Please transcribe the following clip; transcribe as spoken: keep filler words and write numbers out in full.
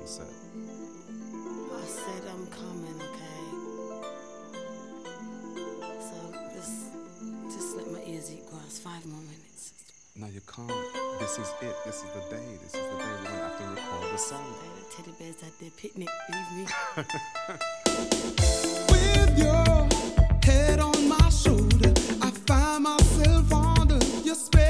said. I said I'm coming, okay? So just, just let my ears eat grass. Five more minutes. No, you can't. This is it. This is the day. This is the day we're gonna have to record the song. The teddy bears had their picnic. Leave me.